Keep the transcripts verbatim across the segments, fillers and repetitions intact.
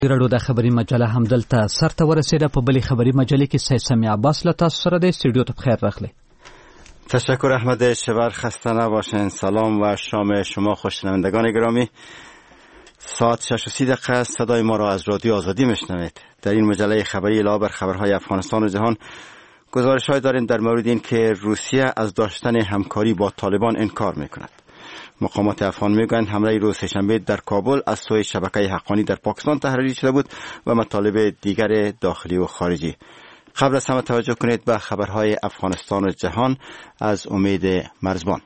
رادیو د خبري مجله هم دلته سرته ورسېده. په بلې خبري مجلې کې سید سمیع عباس له تاسو سره د استودیو ته بخیر راغلی. تشکر احمد شبر، خسته نباشین. سلام و شام شما خوشنوندگان گرامی. ساعت شش و سی دقیقه صدای ما را از رادیو آزادی میشنوید. در این مجله خبری علاوه بر خبرهای افغانستان و جهان گزارش‌های داریم در مورد این که روسیه از داشتن همکاری با طالبان انکار میکند. مقامات افغان میگویند حمله روز سه‌شنبه در کابل از سوی شبکه حقانی در پاکستان تحریری شده بود و مطالب دیگر داخلی و خارجی. قبل از همه توجه کنید به خبرهای افغانستان و جهان از امید مرزبان.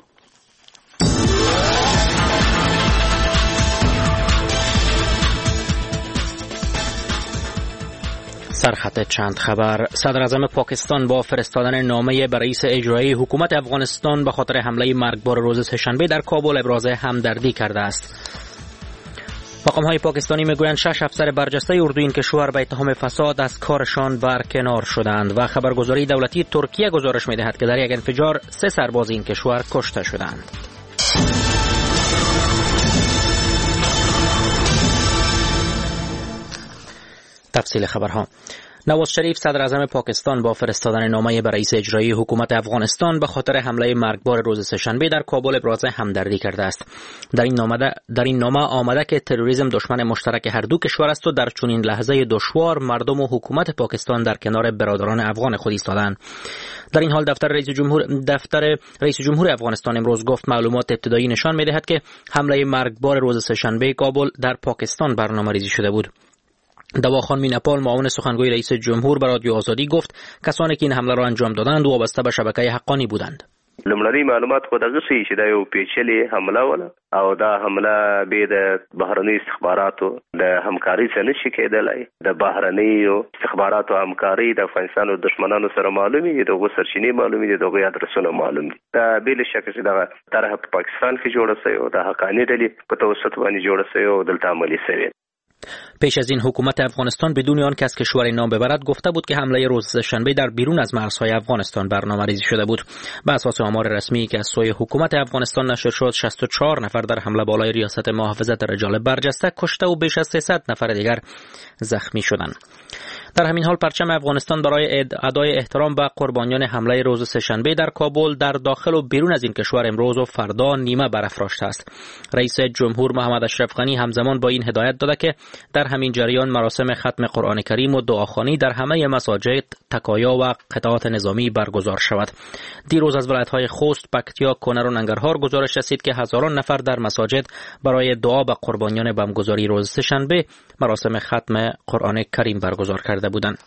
سرخط چند خبر. صدر اعظم پاکستان با فرستادن نامه به رئیس اجرایی حکومت افغانستان به خاطر حمله مرگبار روز سه‌شنبه در کابل ابراز همدردی کرده است. مقام‌های پاکستانی میگویند شش افسر برجسته اردوی این کشور به اتهام فساد از کارشان برکنار شدند و خبرگزاری دولتی ترکیه گزارش می‌دهد که در یک انفجار سه سرباز این کشور کشته شدند. تفصیل خبرها. نواز شریف صدر اعظم پاکستان با فرستادن نامه به رئیس اجرایی حکومت افغانستان به خاطر حمله مرگبار روز سه‌شنبه در کابل ابراز همدردی کرده است. در این نامه در این نامه آمده که تروریسم دشمن مشترک هر دو کشور است و در چنین لحظه دشوار مردم و حکومت پاکستان در کنار برادران افغان خود ایستادند. در این حال دفتر رئیس جمهور دفتر رئیس جمهور افغانستان امروز گفت معلومات ابتدایی نشان می‌دهد که حمله مرگبار روز سه‌شنبه کابل در پاکستان برنامه‌ریزی شده بود. دواخان مینپال معاون سخنگوی رئیس جمهور به رادیو آزادی گفت کسانی که این حمله را انجام دادند وابسته به شبکه حقانی بودند. لمړنۍ معلومات خو دغه شی چې دا یو پیچلې حمله وله او دا حمله به د بهرنۍ استخباراتو د همکاري څخه نشي کېدلای. د بهرنۍ استخباراتو همکاري د افغانستان او دشمنانو سره معلومي دي، دغه سرچینې معلومي دي، دغه ادرسونه معلوم دي. دا بل شک چې دا طرح په پاکستان کې جوړه شوی او د حقانی ډلې په توسط باندې جوړه شوی او دلته عملی شوی. پیش از این حکومت افغانستان بدون آن که از کشور نام ببرد گفته بود که حمله روز شنبه در بیرون از مرزهای افغانستان برنامه‌ریزی شده بود. به اساس آمار رسمی که از سوی حکومت افغانستان نشر شد شصت و چهار نفر در حمله بالای ریاست محافظت رجال برجسته کشته و بیش از سیصد نفر دیگر زخمی شدند. در همین حال پرچم افغانستان برای ادای احترام به قربانیان حمله روز سه‌شنبه در کابل در داخل و بیرون از این کشور امروز و فردا نیمه برافراشته است. رئیس جمهور محمد اشرف غنی همزمان با این هدایت داده که در همین جریان مراسم ختم قرآن کریم و دعاخوانی در همه مساجد، تکایا و قطعات نظامی برگزار شود. دیروز از ولایت‌های خوست، پکتیا، کنر و ننگرهار گزارش رسید که هزاران نفر در مساجد برای دعا به قربانیان بمبگذاری روز سه‌شنبه مراسم ختم قرآن کریم برگزار کرده بودند.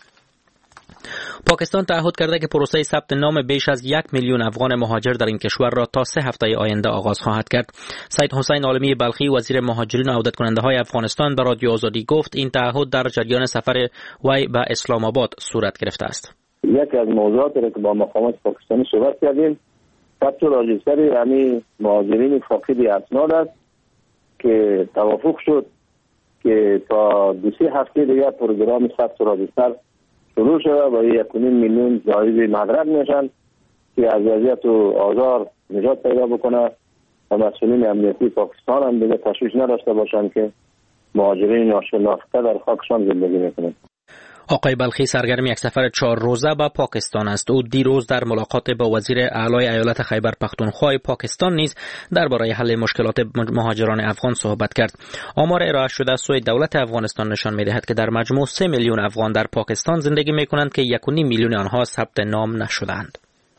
پاکستان تعهد کرده که پروسه ثبت نام بیش از یک میلیون افغان مهاجر در این کشور را تا سه هفته آینده آغاز خواهد کرد. سید حسین عالمی بلخی وزیر مهاجرین و عودت کننده های افغانستان به رادیو آزادی گفت این تعهد در جریان سفر وی به اسلام آباد صورت گرفته است. یکی از موضوعاتی را که با مقامات پاکستانی صحبت کردیم ثبت راجستر همین مهاجرین فاقد اسناد است که توافق شد که تا دو سه هفته دیگر پروگرام ثبت راجستر شروع شده و یک و نیم میلیون زائر مدرک میشن که از وضعیت و آزار نجات پیدا بکنه و مسئولین امنیتی پاکستان هم دیگه تشویش نداشته باشند که مهاجرین ناشناخته در خاکشان زندگی میکنند. آقای بلخی سرگرم یک سفر چهار روزه به پاکستان است. او دیروز در ملاقات با وزیر اعلی ایالت خیبر پختونخوا پاکستان نیز درباره حل مشکلات مهاجران افغان صحبت کرد. آمار ارائه شده از سوی دولت افغانستان نشان می‌دهد که در مجموع سه میلیون افغان در پاکستان زندگی می‌کنند که یک و نیم میلیون آنها ثبت نام نشده‌اند.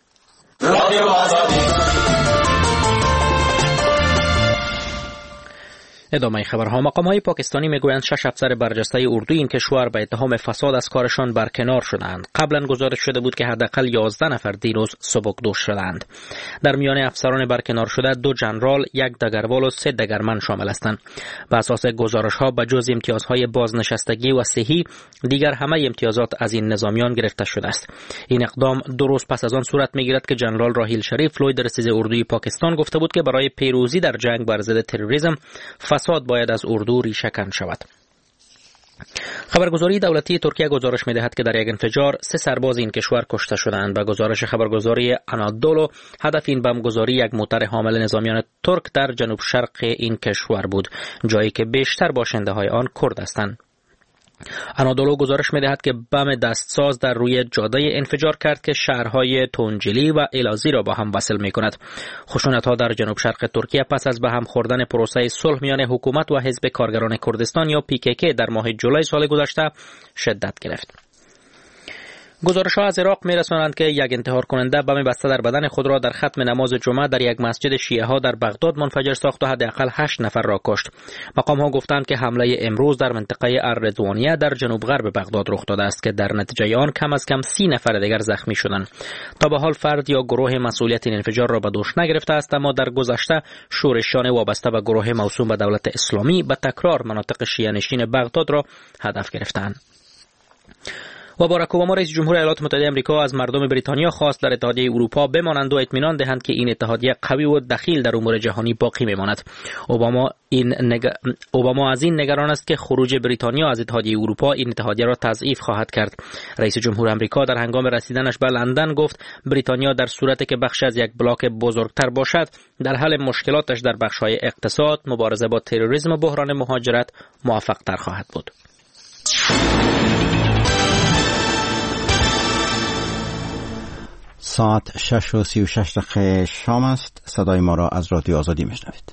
ادامه خبرها. مقام‌های پاکستانی میگویند شش افسر برجسته اردوی این کشور به اتهام فساد از کارشان برکنار شدند. قبلا گزارش شده بود که حداقل یازده نفر دیروز سبکدوش شدند. در میان افسران برکنار شده دو ژنرال، یک دگروال و سه دگرمن شامل هستند. بر اساس گزارش‌ها به جز امتیازهای بازنشستگی و صحی دیگر همه امتیازات از این نظامیان گرفته شده است. این اقدام دو روز پس از آن صورت میگیرد که ژنرال راحیل شریف لوی رئیس اردوی پاکستان گفته بود که برای پیروزی در جنگ بر ضد تروریسم فساد باید از اردو ریشه‌کن شود. خبرگزاری دولتی ترکیه گزارش می‌دهد که در یک انفجار سه سرباز این کشور کشته شدند. به گزارش خبرگزاری آنادولو هدف این بمبگذاری یک موتر حامل نظامیان ترک در جنوب شرق این کشور بود، جایی که بیشتر باشنده‌های آن کرد هستند. آنادولو گزارش می‌دهد که بم دستساز در روی جاده انفجار کرد که شهرهای تونجلی و الازی را با هم وصل می‌کند. خشونت‌ها در جنوب شرق ترکیه پس از به هم خوردن پروسه صلح میان حکومت و حزب کارگران کردستان یا پی کی کی در ماه جولای سال گذشته شدت گرفت. گزارش‌ها از عراق می‌رسانند که یک انتحار کننده بم بسته در بدن خود را در ختم نماز جمعه در یک مسجد شیعه‌ها در بغداد منفجر ساخت و حداقل هشت نفر را کشت. مقام‌ها گفتند که حمله امروز در منطقه الرضوانیه در جنوب غرب بغداد رخ داده است که در نتیجه آن کم از کم سی نفر دیگر زخمی شدند. تا به حال فرد یا گروه مسئولیت این انفجار را به دوش نگرفته است، اما در گذشته شورشیان وابسته به گروه موسوم به دولت اسلامی به تکرار مناطق شیعه نشین بغداد را هدف گرفتند. و باراک اوباما رئیس جمهور ایالات متحده آمریکا از مردم بریتانیا خواست در اتحادیه اروپا بمانند و اطمینان دهند که این اتحادیه قوی و دخیل در امور جهانی باقی میماند. اوباما این نگ... اوباما از این نگران است که خروج بریتانیا از اتحادیه اروپا این اتحادیه را تضعیف خواهد کرد. رئیس جمهور آمریکا در هنگام رسیدنش به لندن گفت بریتانیا در صورتی که بخش از یک بلاک بزرگتر باشد در حل مشکلاتش در بخش‌های اقتصاد، مبارزه با تروریسم و بحران مهاجرت موفق‌تر خواهد بود. ساعت شش و سی و شش دقیقه شام است. صدای ما را از رادیو آزادی میشنوید.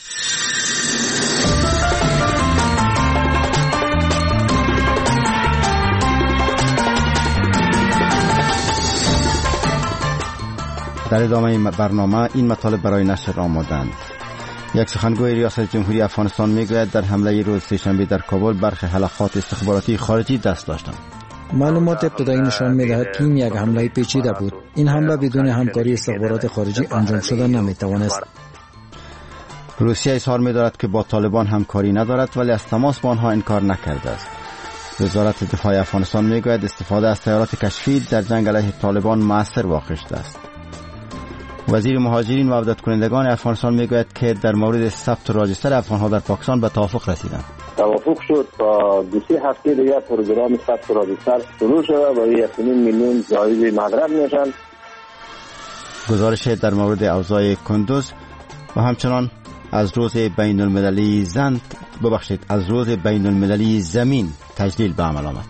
در ادامه برنامه این مطالب برای نشر آمادند. یک سخنگوی ریاست جمهوری افغانستان میگوید در حمله روز سه‌شنبه در کابل برخی حلقات استخباراتی خارجی دست داشتند. معلومات ابتدایی نشان می‌دهد که این یک حمله پیچیده بود. این حمله بدون همکاری استخبارات خارجی انجام شده نمی‌توانست. روسیه اظهار می‌دارد که با طالبان همکاری ندارد ولی از تماس با آنها انکار نکرده است. وزارت دفاع افغانستان می‌گوید استفاده از طیارات کشفی در جنگ علیه طالبان مؤثر واقع شده است. وزیر مهاجرین و عودت کنندگان افغانستان میگوید که در مورد ثبت راجستر افغان‌ها در پاکستان به توافق رسیدند. توافق شد تا دو سه هفته دیگر پروگرام ثبت راجستر شروع شده و یک میلیون زائر مغرب میشن. گزارش در مورد اوضاع کندوز و همچنان از روز بین المللی زن ببخشید از روز بین المللی زمین تجلیل به عمل آمد.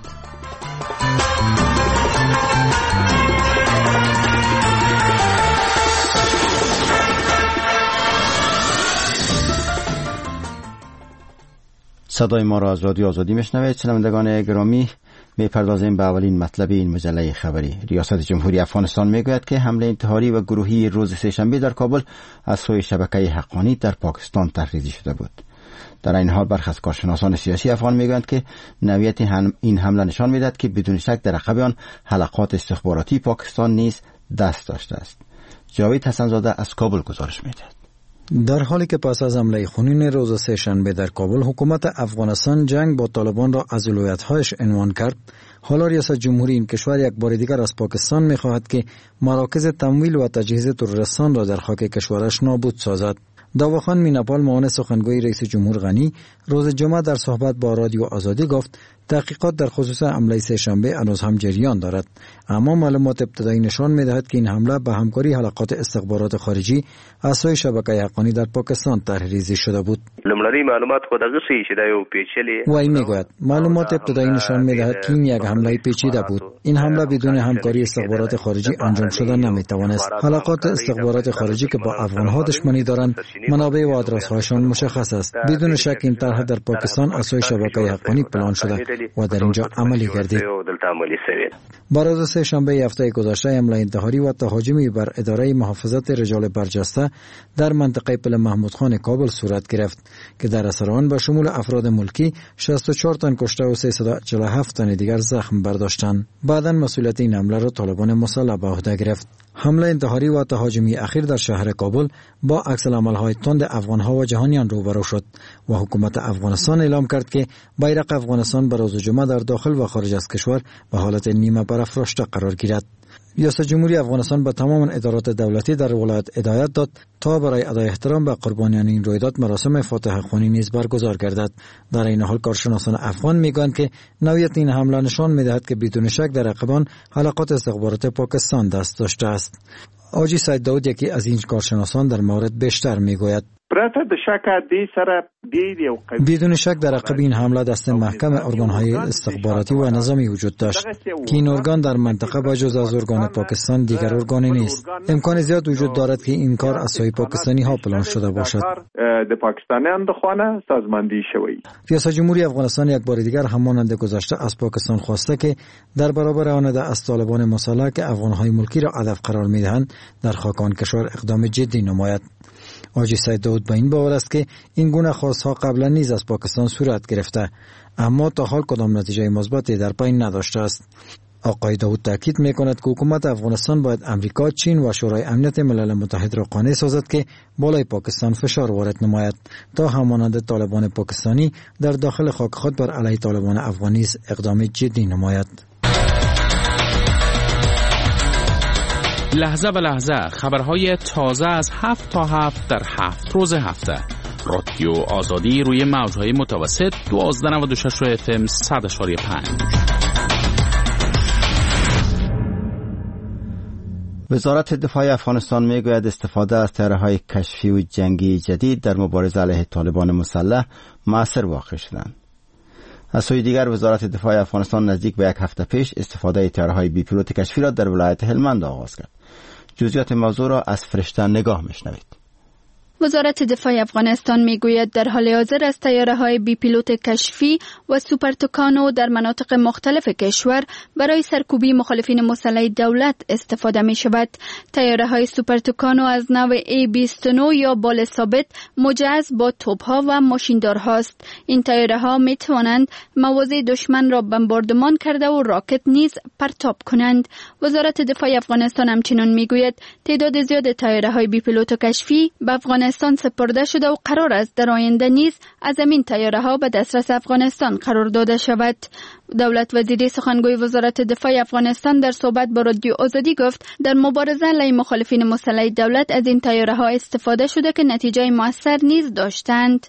صدای ما را از رادیو آزادی میشنوید. شنوندگان گرامی، میپردازیم به اولین مطلب این مجله خبری. ریاست جمهوری افغانستان میگوید که حمله انتحاری و گروهی روز سه‌شنبه در کابل از سوی شبکه حقانی در پاکستان تحریزی شده بود. در این حال برخی از کارشناسان سیاسی افغان میگویند که نوعیت این حمله نشان میدهد که بدون شک در عقب آن حلقات استخباراتی پاکستان نیز دست داشته است. جاوید حسن‌زاده از کابل گزارش میدهد. در حالی که پس از حمله خونین روز سه‌شنبه در کابل حکومت افغانستان جنگ با طالبان را از ولایت‌هایش عنوان کرد، حالا ریاست جمهوری این کشور یک بار دیگر از پاکستان می‌خواهد که مراکز تمویل و تجهیز تروریستان را در خاک کشورش نابود سازد. داواخان میناپال معاون سخنگوی رئیس جمهور غنی روز جمعه در صحبت با رادیو آزادی گفت تحقیقات در خصوص حمله سه‌شنبه هنوز هم جریان دارد، اما معلومات ابتدایی نشان می‌دهد که این حمله به همکاری حلقات استخبارات خارجی از سوی شبکه حقانی در پاکستان طرحریزی شده بود. لمړنۍ معلومات خو دغه شی چې دا یو پیچلی وای میگوید معلومات ابتدایی نشان می‌دهد که این یک حمله پیچیده بود. این حمله بدون همکاری استخبارات خارجی انجام شده نمی‌توانست. حلقات استخبارات خارجی که با افغان‌ها دشمنی دارند، منابع و آدرس‌هایشان مشخص است. بدون شک این طرح در پاکستان از سوی شبکه حقانی پلان شده و در اینجا عملی گردید. بر روز سه‌شنبه هفته گذشته حمله انتحاری و تهاجمی بر اداره محافظت رجال برجسته در منطقه پل محمود خان کابل صورت گرفت که در اثر آن به شمول افراد ملکی شصت و چهار تن کشته و سیصد و چهل و هفت تن دیگر زخم برداشتند. بعداً مسئولیت این حمله را طالبان مسلح به عهده گرفت. حمله انتحاری و تهاجمی اخیر در شهر کابل با عکس‌العمل‌های تند افغان‌ها و جهانیان روبرو شد و حکومت افغانستان اعلام کرد که بیرق افغانستان بر روز جمعه در داخل و خارج از کشور به حالت نیمه برافراشته قرار گیرد. ریاست جمهوری افغانستان به تمام ادارات دولتی در ولایت هدایت داد تا برای ادای احترام به قربانیان این رویداد مراسم فاتحه خوانی نیز برگزار گردد. در این حال کارشناسان افغان میگویند که نوعیت این حمله نشان میدهد که بدون شک در عقب آن حلقات استخبارات پاکستان دست داشته است. آجی سید داود یکی از این کارشناسان در مورد بیشتر میگوید. بدون شک در عقب این حمله دست محکم ارگان‌های استخباراتی و نظامی وجود داشت که این ارگان در منطقه بجز از ارگان پاکستان دیگر ارگانی نیست. امکان زیاد وجود دارد که این کار از سوی پاکستانی ها پلان شده باشد. ریاست جمهوری افغانستان یک بار دیگر همانند گذشته از پاکستان خواسته که در برابر آن از طالبان مسلح که افغان‌های ملکی را هدف قرار می‌دهند در خاک کشور اقدام جدی نماید. حاجی سید داود به این باور است که این گونه خواستها قبلا نیز از پاکستان صورت گرفته، اما تا حال کدام نتیجه مثبتی در پی نداشته است. آقای داود تاکید می‌کند که حکومت افغانستان باید امریکا، چین و شورای امنیت ملل متحد را قانع سازد که بالای پاکستان فشار وارد نماید تا همانند طالبان پاکستانی در داخل خاک خود بر علیه طالبان افغانی اقدام جدی نماید. لحظه به لحظه خبرهای تازه از هفت تا هفت در هفت روز هفته. رادیو آزادی روی موجهای متوسط دوازده نود و شش اف ام صد اشاری پنج. وزارت دفاع افغانستان میگوید استفاده از طیاره‌های کشفی و جنگی جدید در مبارزه علیه طالبان مسلح مؤثر واقع شدند. از سوی دیگر وزارت دفاع افغانستان نزدیک به یک هفته پیش استفاده طیاره‌های بی پیلوت کشفی را در ولایت هلمند آغاز کرد. جزئیات موضوع را از فرشته نگاه میشنوید. وزارت دفاع افغانستان میگوید در حال حاضر از طیاره‌های بی پیلوت کشفی و سوپر توکانو در مناطق مختلف کشور برای سرکوبی مخالفین مسلح دولت استفاده می شود. طیاره‌های سوپر توکانو از نوع ای بیست و نه یا بال ثابت مجهز با توپ‌ها و ماشیندارهاست. این طیاره‌ها می توانند مواضع دشمن را بمباردمان کرده و راکت نیز پرتاب کنند. وزارت دفاع افغانستان همچنین میگوید تعداد زیاد طیاره‌های بی پیلوت کشفی به افغانستان سپرده شده و قرار است در آینده نیز از این طیاره‌ها به دسترس افغانستان قرار داده شود. دولت وزیری سخنگوی وزارت دفاع افغانستان در صحبت با رادیو آزادی گفت در مبارزه علیه مخالفین مسلح دولت از این طیاره‌ها استفاده شده که نتیجه موثر نیز داشتند.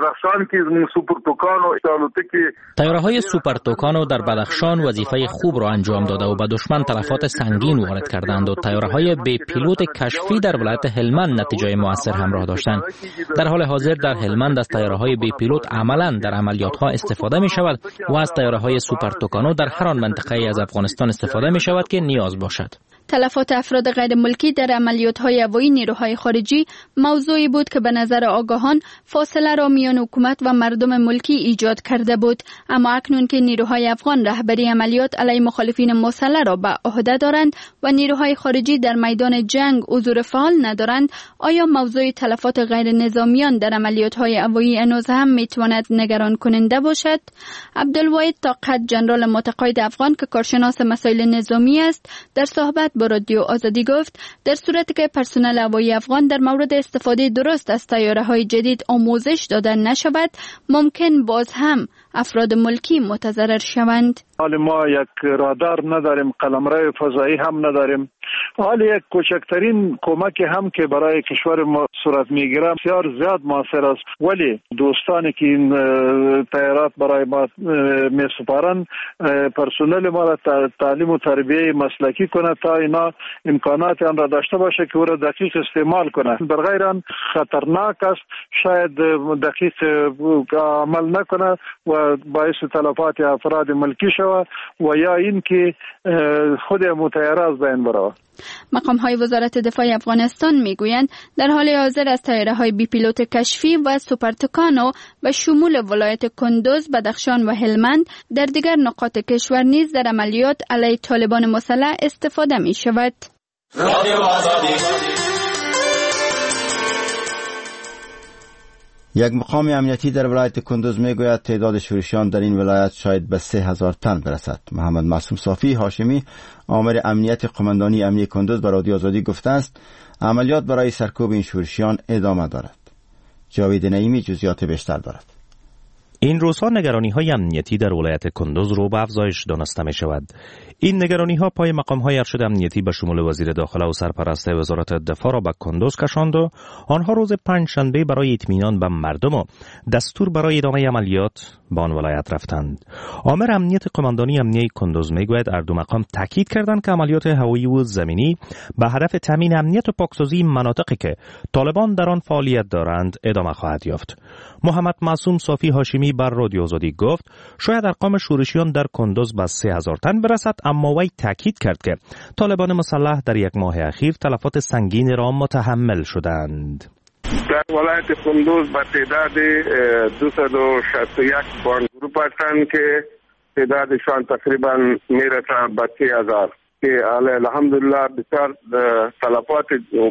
طیاره‌های سوپر توکانو در بدخشان وظیفه خوب را انجام داده و به دشمن تلفات سنگین وارد کردند و طیاره‌های بی پیلوت کشفی در ولایت هلمند نتیجه موثر همراه داشتند. در حال حاضر در هلمند از طیاره‌های بی پیلوت عملاً در عملیات‌ها استفاده می‌شود و از طیاره‌های سوپر توکانو در هر آن منطقه‌ای از افغانستان استفاده می‌شود که نیاز باشد. تلفات افراد غیر ملکی در عملیات‌های هوایی نیروهای خارجی موضوعی بود که به نظر آگاهان فاصله را میان حکومت و مردم ملکی ایجاد کرده بود، اما اکنون که نیروهای افغان رهبری عملیات علیه مخالفین مسلح را به عهده دارند و نیروهای خارجی در میدان جنگ حضور فعال ندارند، آیا موضوع تلفات غیر نظامیان در عملیات‌های هوایی هنوز هم میتواند نگران کننده باشد؟ عبدالواحد طاقت، ژنرال متقاعد افغان که کارشناس مسائل نظامی است، در صحبت با رادیو آزادی گفت در صورتی که پرسنل هوایی افغان در مورد استفاده درست از طیاره‌های جدید آموزش داده نشود، ممکن باز هم افراد ملکی متضرر شوند. حال ما یک رادار نداریم، قلمرو فضایی هم نداریم. حال یک کوچکترین کمک هم که برای کشور ما صورت میگیره بسیار زیاد موثر است، ولی دوستانی که این طیارات برای ما میسپارند پرسنل ما را تعلیم و تربیه مسلکی کنه تا اینا امکانات آن را داشته باشه که او را دقیق استعمال کنه. در غیر آن خطرناک است، شاید دقیق عمل نکنه و باعث تلفات افراد ملکی شود و یا این که خود متحره از بین برود. مقام های وزارت دفاع افغانستان میگویند در حال حاضر از طیاره های بی پیلوت کشفی و سوپر توکانو و شمول ولایت کندوز، بدخشان و هلمند در دیگر نقاط کشور نیز در عملیات علیه طالبان مسلح استفاده می شود. یک مقام امنیتی در ولایت کندوز میگوید تعداد شورشیان در این ولایت شاید به سه هزار تن برسد. محمد معصوم صافی هاشمی، آمر امنیت قماندانی امنیتی کندوز، به رادیو آزادی گفته است عملیات برای سرکوب این شورشیان ادامه دارد. جاوید نعیمی جزئیات بیشتر دارد. این روزها نگرانی‌های امنیتی در ولایت کندوز رو به افزایش دانسته می‌شود. این نگرانی‌ها پای مقام‌های ارشد امنیتی به شمول وزیر داخله و سرپرست وزارت دفاع را به کندوز کشاند و آنها روز پنجشنبه برای اطمینان به مردم و دستور برای ادامه عملیات به آن ولایت رفتند. آمر امنیت قماندانی امنیتی کندوز میگوید هر دو مقام تاکید کردند که عملیات هوایی و زمینی به هدف تامین امنیت و پاکسازی مناطقی که طالبان در آن فعالیت دارند ادامه خواهد یافت. محمد معصوم صافی هاشمی بر رادیو آزادی گفت شاید ارقام شورشیان در کندوز به سه هزار تن برسد، اما وی تاکید کرد که طالبان مسلح در یک ماه اخیر تلفات سنگین را متحمل شدند. در ولایت کندوز به تعداد دویست و شصت و یک بان گروپ هستند که تعدادشان تقریبا میرسه به سه هزار که الحمدلله بسیار تلفات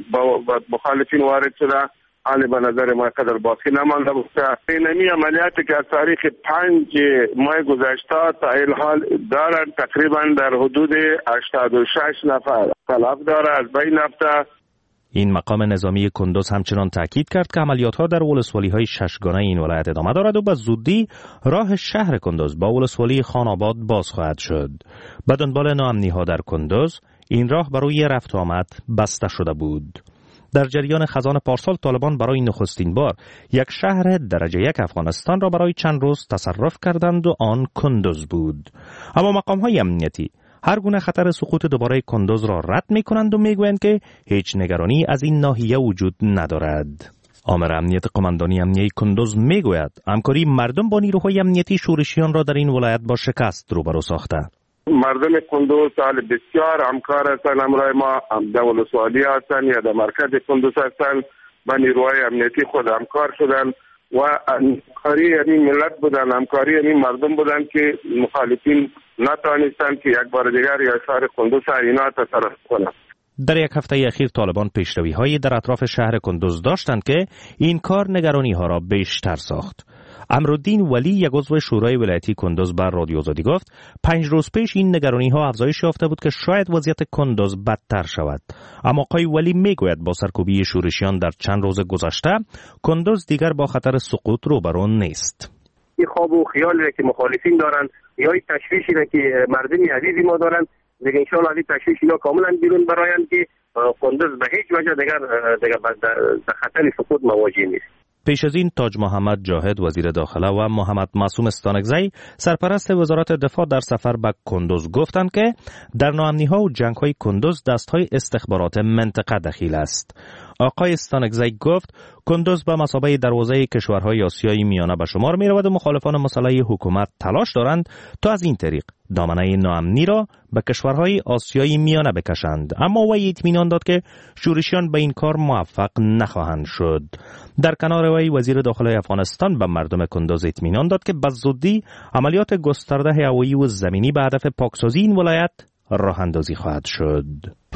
مخالفین وارد شده. حالی به نظر ما قدر باقی نمانده بود. اینمی عملیاتی که از تاریخ پنج ماه گذشته تا این حال دارند تقریبا در حدود هشتاد و شش نفر تلف داره از بین رفته. این مقام نظامی کندوز همچنان تاکید کرد که عملیات‌ها در ولسوالی‌های ششگانه این ولایت ادامه دارد و به زودی راه شهر کندوز با ولسوالی خان‌آباد باز خواهد شد. به دنبال ناامنی‌ها در کندوز این راه برای رفت و آمد بسته شده بود. در جریان خزان پارسال طالبان برای نخستین بار یک شهر درجه یک افغانستان را برای چند روز تصرف کردند و آن کندوز بود. اما مقام‌های امنیتی هر گونه خطر سقوط دوباره کندوز را رد می‌کنند و می‌گویند که هیچ نگرانی از این ناحیه وجود ندارد. آمر امنیت قماندانی امنیتی کندوز می‌گوید همکاری مردم با نیروهای امنیتی شورشیان را در این ولایت با شکست روبرو ساخته. مردم کندوز سال بسیار همکار هستند، همراه ما در ولسوالی هستند یا در مرکز کندوز هستند، با نیروهای امنیتی خود همکار شدن و همکاری همین ملت بودن، همکاری همین مردم بودن که مخالفین نتوانستند که یک بار دیگر یا شهر کندوز اینا تصرف کنند. در یک هفته اخیر طالبان پیشروی‌هایی در اطراف شهر کندوز داشتند که این کار نگرانی‌ها را بیشتر ساخت. امرالدین ولی یک عضو شورای ولایتی کندوز بر رادیو آزادی گفت پنج روز پیش این نگرانی‌ها افزایش یافته بود که شاید وضعیت کندوز بدتر شود. اما آقای ولی میگوید با سرکوبی شورشیان در چند روز گذشته کندوز دیگر با خطر سقوط روبرو نیست. این خواب و خیالی که مخالفین دارند یا این تشویشی که مردمی عزیزی ما دارند دیگه ان شاء الله این تشویش اینا کاملا بیرون برآیند که کندوز به هیچ وجه دیگر دیگر به خطر سقوط مواجه نیست. پیش از این تاج محمد جاهد وزیر داخله و محمد معصوم استانکزی سرپرست وزارت دفاع در سفر به کندوز گفتند که در ناامنی‌ها و جنگ‌های کندوز دست‌های استخبارات منطقه دخیل است. آقای استانکزی گفت کندوز به مثابه دروازه کشورهای آسیای میانه به شمار می‌رود و مخالفان مسلح حکومت تلاش دارند تا از این طریق دامنه ناامنی را به کشورهای آسیای میانه بکشند، اما وی اطمینان داد که شورشیان به این کار موفق نخواهند شد. در کنار وی وزیر داخله افغانستان به مردم کندوز اطمینان داد که به زودی عملیات گسترده هوایی و زمینی به هدف پاکسازی این ولایت راه اندازی خواهد شد.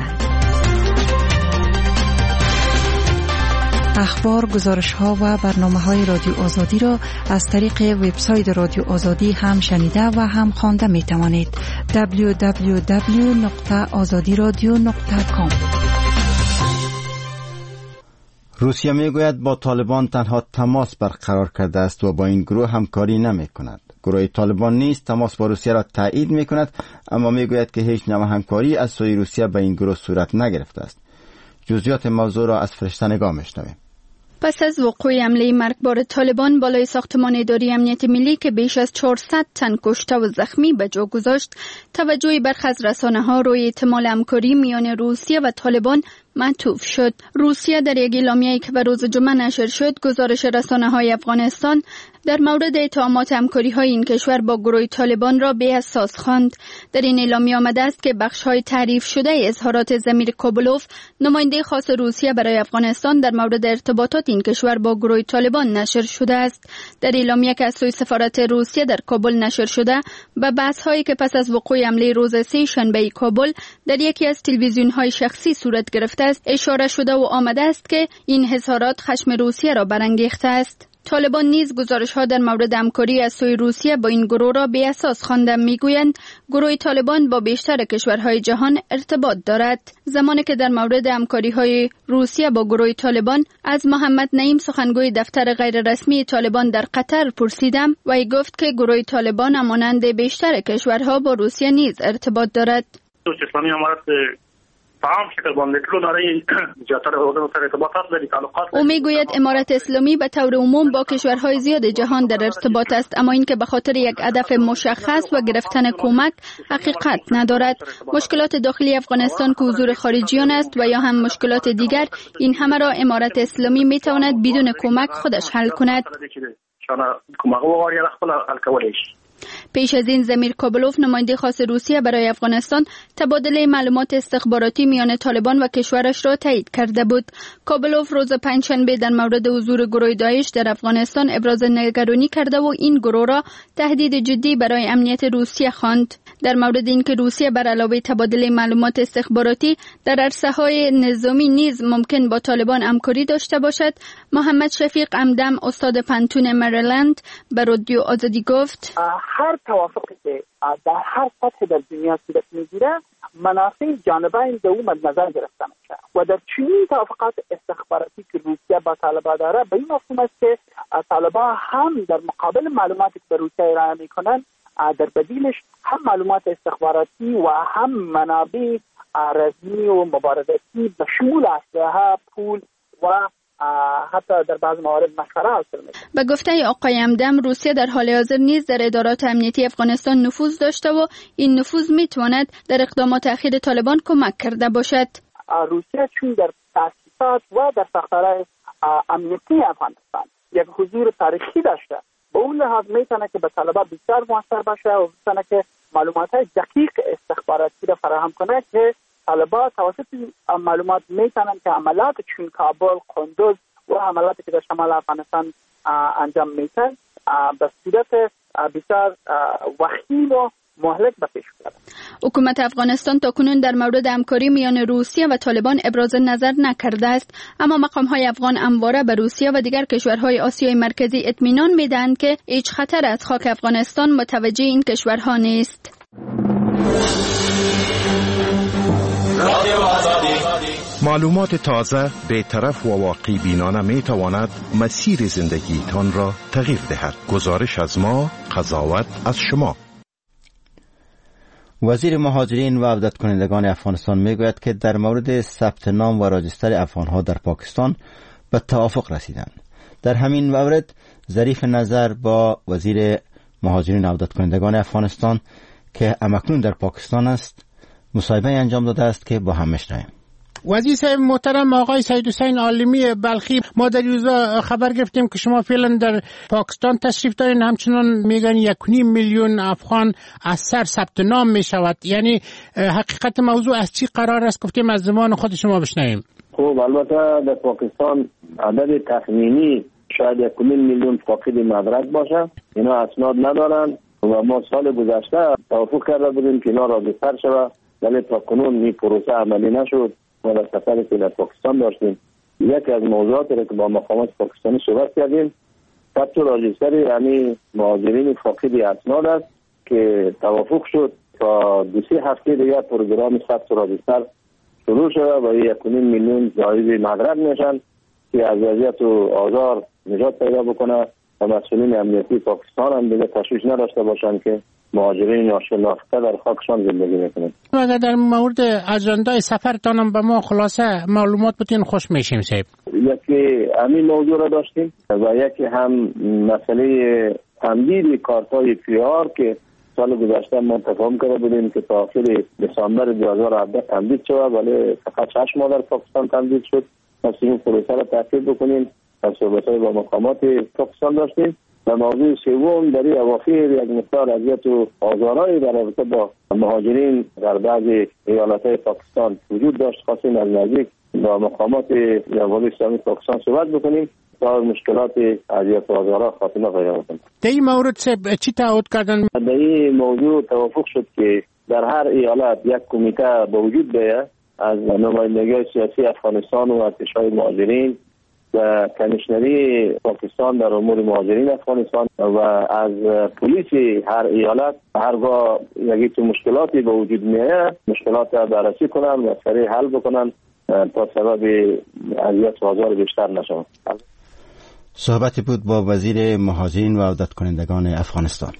اخبار، گزارش‌ها و برنامه‌های رادیو آزادی را از طریق وبسایت رادیو آزادی هم شنیده و هم خوانده می‌توانید. دبلیو دبلیو دبلیو نقطه آزادی رادیو نقطه کام. روسیه میگوید با طالبان تنها تماس برقرار کرده است و با این گروه همکاری نمی‌کند. گروه طالبان نیز تماس با روسیه را تایید می‌کند، اما میگوید که هیچ نوع همکاری از سوی روسیه به این گروه صورت نگرفته است. جزئیات موضوع را از فرشته نگاه می‌شنویم. پس از وقوع حمله مرگبار طالبان بالای ساختمان اداره امنیت ملی که بیش از چهارصد تن کشته و زخمی به جا گذاشت، توجه برخی از رسانه‌ها روی احتمال همکاری میان روسیه و طالبان معطوف شد. روسیه در یک اعلامیه‌ای که به روز جمعه نشر شد، گزارش رسانه‌های افغانستان در مورد اتهامات همکاری‌های این کشور با گروه طالبان را بی‌اساس خواند. در این اعلامیه آمده است که بخش‌های تعریف شده اظهارات ضمیر کوبلوف، نماینده خاص روسیه برای افغانستان، در مورد ارتباطات این کشور با گروه طالبان نشر شده است. در اعلامیه که از سوی سفارت روسیه در کابل نشر شده، به بحث‌هایی که پس از وقوع حمله روز سه شنبه کابل در یکی از تلویزیون‌های شخصی صورت گرفته است اشاره شده و آمده است که این اظهارات خشم روسیه را برانگیخته است. طالبان نیز گزارش‌ها در مورد همکاری از سوی روسیه با این گروه را بی اساس خوانده. میگویند گروه طالبان با بیشتر کشورهای جهان ارتباط دارد. زمانی که در مورد همکاری‌های روسیه با گروه طالبان از محمد نعیم سخنگوی دفتر غیررسمی طالبان در قطر پرسیدم، وی گفت که گروه طالبان همانند بیشتر کشورها با روسیه نیز ارتباط دارد. اسلامی امارات تمام شکل باندې ټول نړۍ زیاتره هغه سره ارتباطات لري تعلقات. او میگوید امارت اسلامی به طور عموم با کشورهای زیاد جهان در ارتباط است، اما اینکه به خاطر یک هدف مشخص و گرفتن کمک حقیقت ندارد. مشکلات داخلی افغانستان که حضور خارجیان است و یا هم مشکلات دیگر، این همه را امارت اسلامی میتواند بدون کمک خودش حل کند. پیش از این زمیر کابلوف نماینده خاص روسیه برای افغانستان تبادله معلومات استخباراتی میان طالبان و کشورش را تایید کرده بود. کابلوف روز پنجشنبه در مورد حضور گروه داعش در افغانستان ابراز نگرانی کرده و این گروه را تهدید جدی برای امنیت روسیه خواند. در مورد اینکه روسیه بر علاوه تبادله معلومات استخباراتی در عرصه‌های نظامی نیز ممکن با طالبان همکاری داشته باشد، محمد شفیق عمدم استاد پانتون مریلند به رادیو آزادی گفت: هر توافقی که در هر سطح در دنیا صورت میگیره منافع جانبین در او مد نظر گرفته میشه و در چنین توافقات استخباراتی که روسیه با طالبان داره به این مفهوم است که طالبان هم در مقابل معلوماتی که به روسیه ارائه میکنن در بدیلش هم معلومات استخباراتی و هم منابع رزمی و مبارزاتی به شمول اسلحه، پول و حتی در بعض موارد مشوره حاصل میشه. به گفته آقای همدم، روسیه در حال حاضر نیز در ادارات امنیتی افغانستان نفوذ داشته و این نفوذ میتواند در اقدامات اخیر طالبان کمک کرده باشد. روسیه چون در تاسیسات و در ساختارهای امنیتی افغانستان یک حضور تاریخی داشته، به اون لحاظ میتونه که به طالبان بیشتر موثر باشه و میتونه که معلومات دقیق استخباراتی را فراهم کنه که طالبان توسط معلومات میتونن که عملیات چون کابل، قندوز و عملیاتی که در شمال افغانستان انجام میتن به صورت بسیار وخیم و مهلک به پیش ببرن. حکومت افغانستان تاکنون در مورد همکاری میان روسیه و طالبان ابراز نظر نکرده است، اما مقام‌های افغان همواره به روسیه و دیگر کشورهای آسیای مرکزی اطمینان میدهند که هیچ خطر از خاک افغانستان متوجه این کشورها نیست. معلومات تازه، بی‌طرف و واقعی بینانه می تواند مسیر زندگیتان را تغییر دهد. گزارش از ما، قضاوت از شما. وزیر مهاجرین و عودت کنندگان افغانستان میگوید که در مورد ثبت نام و راجستر افغانها در پاکستان به توافق رسیدند. در همین مورد ظریف نظر با وزیر مهاجرین و عودت کنندگان افغانستان که همکنون در پاکستان است مصاحبه انجام داده است که با هم میشنویم. وزیر صاحب محترم آقای سید حسین عالمی بلخی، ما در روزا خبر گرفتیم که شما فعلا در پاکستان تشریف دارین، همچنان میگن یک و نیم میلیون افغان از سر ثبت نام میشود. یعنی حقیقت موضوع از چی قرار است؟ گفتیم از زمان خود شما بشنویم. خب البته در پاکستان عدد تخمینی شاید یک و نیم میلیون فاقد مدرک باشه، اینا اسناد ندارن و ما سال گذشته توافق کرده بودیم که اینا راجستر شود، ولی تا کنون این پروسه عملی نشد. ما در سفری که در پاکستان داشتیم یکی از موضوعاتی را که با مقامات پاکستانی صحبت کردیم ثبت راجستر یعنی مهاجرین فاقد اسناد است که توافق شد تا دو سه هفته دیگر پروگرام ثبت راجستر شروع شد و یک و نیم میلیون زائد مدرک میشن که از وضعیت و آزار نجات پیدا بکنه و مسئولین امنیتی پاکستان هم دیگه تشویش نداشته باشند که مهاجرین ناشناخته در خاکشان زندگی میکنند. اگر در مورد اجندای سفرتان به ما خلاصه معلومات بتین خوش میشیم صاحب. یکی همین موضوع را داشتیم و یکی هم مسئله تمدید کارت های پی آر که سال گذشته ما تفاهم کرده بودیم که تا آخر دسامبر دو هزار و هفده تمدید شد، ولی فقط شش ماه در پاکستان تمدید شد. ما این پروسه را تحقیق بکنیم و صحبت‌های با مقامات پاکستان داشتیم. و موضوع سوم در این اواخر یک مقدار اذیت و آزارهای در رابطه با مهاجرین در بعضی ایالت‌های پاکستان وجود داشت. خواستیم از نزدیک با مقامات جمهوری اسلامی پاکستان صحبت بکنیم تا مشکلات اذیت و آزارها خاتمه پیدا کنیم. در این مورد چی تعهد کردن؟ در این موضوع توافق شد که در هر ایالت یک کمیته به وجود بیاید از نمایندگان سیاسی افغانستان و ارتشای مهاجرین و کمیشنری پاکستان در امور مهاجرین افغانستان و از پلیس هر ایالت هرگاه یکی تو مشکلاتی به وجود میاد مشکلات را بررسی کنن و سریع حل بکنن تا سبب اذیت و آزار بیشتر نشود. صحبتی بود با وزیر مهاجرین و عودت کنندگان افغانستان.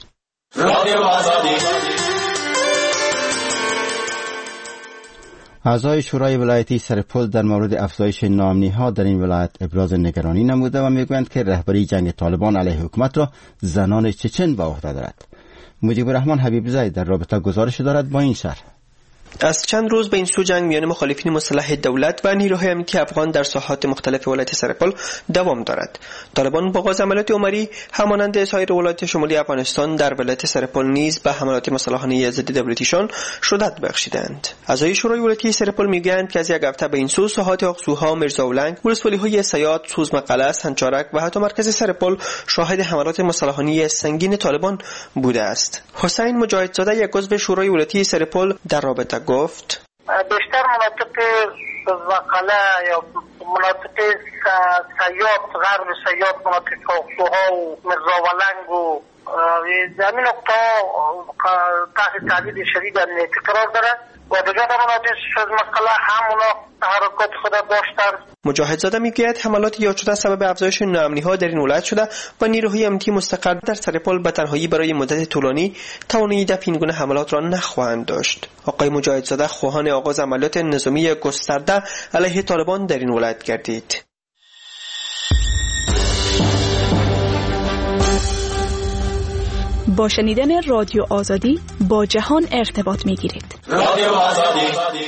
اعضای شورای ولایتی سرپل در مورد افزایش ناامنی‌ها در این ولایت ابراز نگرانی نموده و میگویند که رهبری جنگ طالبان علیه حکومت را زنان چچن به عهده دارد. مجیب الرحمن حبیب زاید در رابطه گزارش دارد با این شرح. از چند روز به این سو جنگ میان مخالفین مسلح دولت و نیروهای امنیتی افغان در ساحات مختلف ولایت سرپل دوام دارد. طالبان با آغاز عملیات عمری همانند سایر ولایت شمالی افغانستان در ولایت سرپل نیز به حملات مسلحانه ضد دولتیشان شدت بخشیدند. اعضای شورای ولایتی سرپل میگویند که از یک هفته به این سو ساحات اقصوها، میرزاولنگ، ولسوالی‌های سیاد، سوزمقله، سنچارک و حتی مرکز سرپل شاهد حملات مسلحانه سنگین طالبان بوده است. حسین مجاهدزاده یک عضو شورای ولایتی سرپل در رابطه گفت بیشتر مناطق وقله یا مناطق سیاد غرب سیاد مناطق اقصوها و مرزاولنگ و زمین نقطه تحت تهدید شدید امنیتی قرار دارد و دیگر مناطق سوزمقله هم اونا تحرکات خود داشتند. مجاهدزاده میگوید حملات یاد شده سبب افزایش ناامنی‌ها در این ولایت شده و نیروهای امنیتی مستقر در سرپل به تنهایی برای مدت طولانی توانایی دفع این گونه حملات را نخواهند داشت. آقای مجاهدزاده خواهان آغاز عملیات نظامی گسترده علیه طالبان در این ولایت گردید. با شنیدن رادیو آزادی با جهان ارتباط می‌گیرید. رادیو آزادی.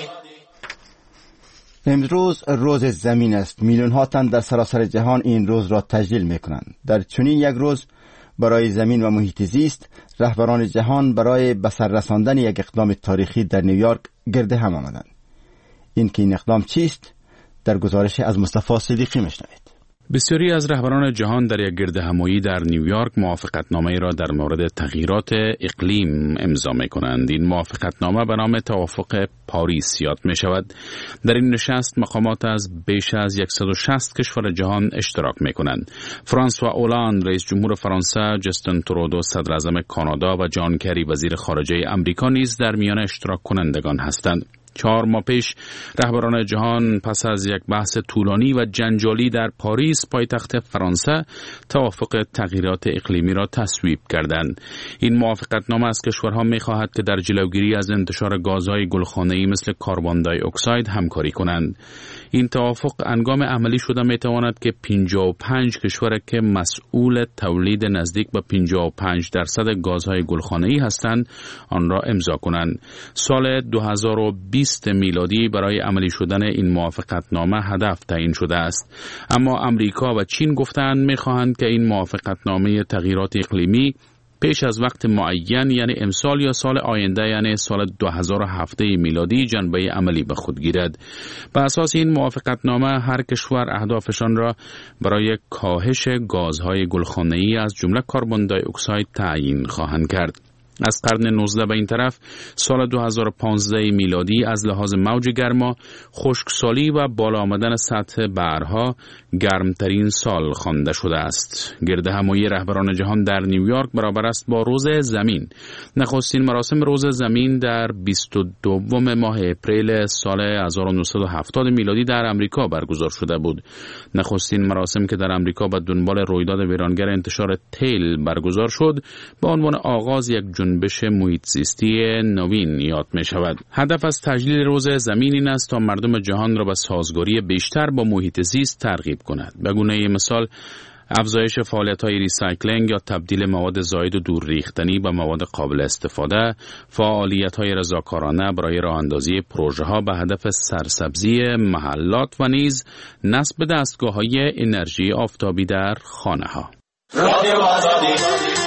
امروز روز زمین است. میلیون ها تن در سراسر جهان این روز را تجلیل می‌کنند. در چنین یک روز برای زمین و محیط زیست رهبران جهان برای به سر رساندن یک اقدام تاریخی در نیویورک گرد هم آمدند. این که این اقدام چیست در گزارش از مصطفی صدیقی میشنوید. بسیاری از رهبران جهان در یک گردهمایی در نیویورک موافقتنامه را در مورد تغییرات اقلیم امضا می‌کنند. این موافقتنامه به نام توافق پاریس یاد می‌شود. در این نشست مقامات از بیش از صد و شصت کشور جهان اشتراک می‌کنند. فرانسوا اولاند رئیس جمهور فرانسه، جستین ترودو صدر اعظم کانادا و جان کری وزیر خارجه امریکا نیز در میان اشتراک کنندگان هستند. چهار ماه پیش رهبران جهان پس از یک بحث طولانی و جنجالی در پاریس پایتخت فرانسه توافق تغییرات اقلیمی را تصویب کردند. این موافقتنامه از کشورها می‌خواهد که در جلوگیری از انتشار گازهای گلخانه‌ای مثل کربن دی اکساید همکاری کنند. این توافق انگام عملی شده میتواند که پنجاه و پنج کشور که مسئول تولید نزدیک به پنجاه و پنج درصد گازهای گلخانه‌ای هستند آن را امضا کنند. سال دو هزار و بیست میلادی برای عملی شدن این موافقتنامه هدف تعیین شده است، اما امریکا و چین گفتند میخواهند که این موافقتنامه تغییرات اقلیمی پیش از وقت معین یعنی امسال یا سال آینده یعنی سال دو هزار و هفت میلادی جنبه عملی به خود گیرد. به اساس این موافقتنامه هر کشور اهدافشان را برای کاهش گازهای گلخانه‌ای از جمله کربن دی اکساید تعیین خواهند کرد. از قرن نوزدهم به این طرف سال دو هزار و پانزده میلادی از لحاظ موج گرما، خشکسالی و بالا آمدن سطح بحرها گرمترین سال خوانده شده است. گردهمایی رهبران جهان در نیویورک برابر است با روز زمین. نخستین مراسم روز زمین در بیست و دوم ماه اپریل سال هزار و نهصد و هفتاد میلادی در امریکا برگزار شده بود. نخستین مراسم که در امریکا به دنبال رویداد ویرانگر انتشار تیل برگزار شد به عنوان آغاز یک جنبش محیط زیستی نوین یاد می شود. هدف از تجلیل روز زمین این است تا مردم جهان را به سازگاری بیشتر با محیط زیست ترغیب کند. به گونه مثال افزایش فعالیت‌های ریسایکلینگ یا تبدیل مواد زائد و دور ریختنی به مواد قابل استفاده، فعالیت‌های رضاکارانه برای راه اندازی پروژه‌ها به هدف سرسبزی محلات و نیز نصب دستگاه‌های انرژی آفتابی در خانه‌ها. رادیو آزادی.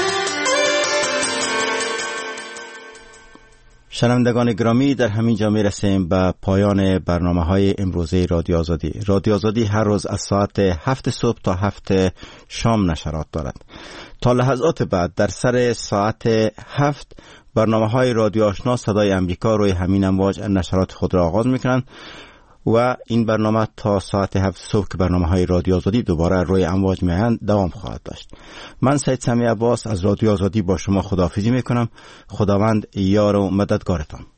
شنوندگان گرامی، در همین جا میرسیم به پایان برنامه های امروزه رادیو آزادی. رادیو آزادی هر روز از ساعت هفت صبح تا هفت شام نشرات دارد. تا لحظات بعد در سر ساعت هفت برنامه های رادیو آشنا صدای امریکا روی همین امواج نشرات خود را آغاز میکنند و این برنامه تا ساعت هفت صبح که برنامه های رادیو آزادی دوباره روی امواج میهن دوام خواهد داشت. من سید سمیع عباس از رادیو آزادی با شما خداحافظی میکنم. خداوند یار و مددگارتان.